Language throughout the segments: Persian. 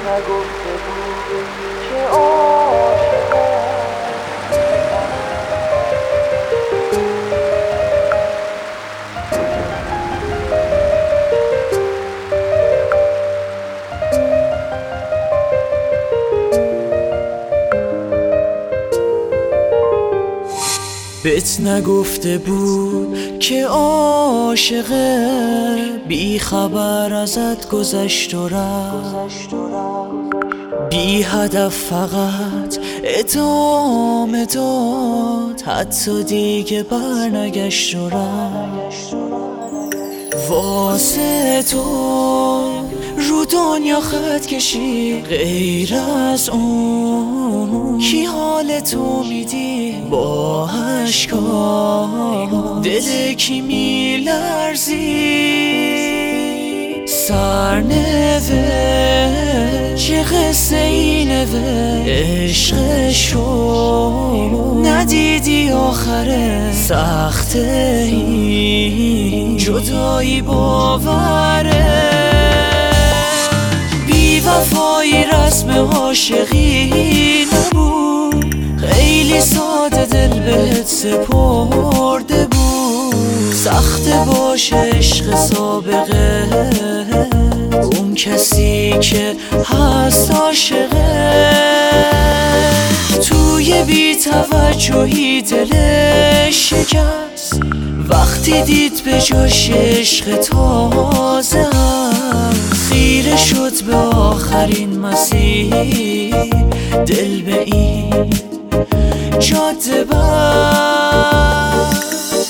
نگفته بود که عاشقه. بهت نگفته بود که عاشقه، بی خبر ازت گذشت و رفت، بی هدف فقط ادامه داد، حتی دیگه برنگشت و رفت. واسه تو رو دنیا خط کشی، غیر از اون کی حال تو میدی؟ با عشقا دل کی میلرزی؟ سرنوشت چه قصه اینه؟ عشقشو ندیدی آخره؟ سخته این جدایی باوره. بی وفایی رسم عاشقی نبود، خیلی ساده دل بهت سپرده بود. سخته باشه عشق سابقه، اون کسی که هست عاشقه. توی بی توجهی دلش شکست، وقتی دید به جاش عشق تازه هست. خیره شد به آخرین مسیر، دل به این جاده بست.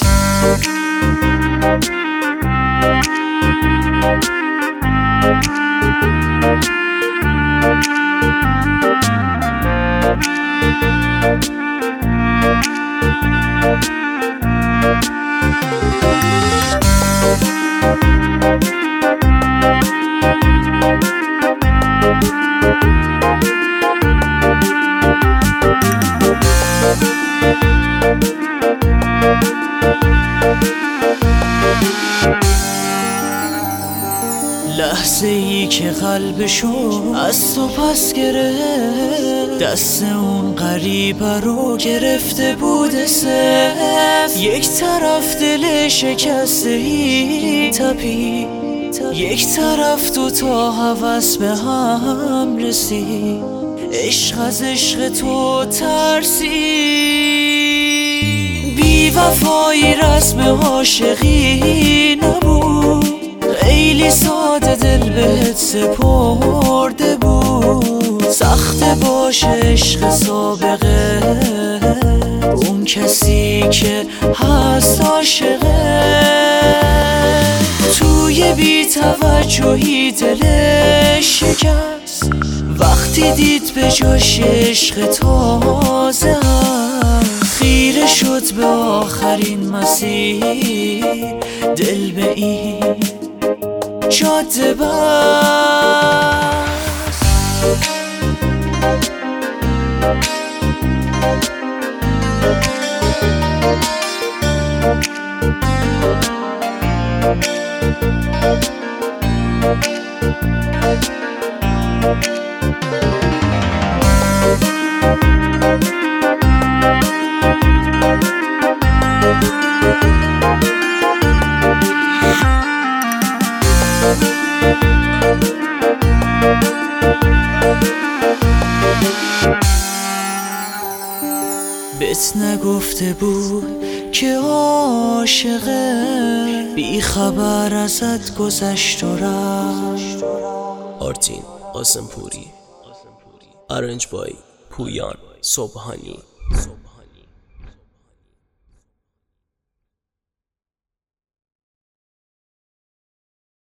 لحظه ای که قلبشو از تو پس گرفت، دست اون غریبه رو گرفته بود صف. یک طرف دل شکسته ای تپید، یک طرف دو تا هوس به هم رسید. عشق از عشق تو ترسید. بی وفایی رسم عاشقی نبود، خیلی ساده دل بهت سپرده بود. سخته باشه عشق سابقه، اون کسی که هست عاشقه. توی بی توجهی دلش شکست، وقتی دید به جاش عشق تازه هست. خیره شد به آخرین مسیر، دل به این جاده بست. بهت نگفته بود که عاشقه، بی خبر ازت گذشت و رفت. آرتین قاسمپوری، ارنج بای پویان صبحانی.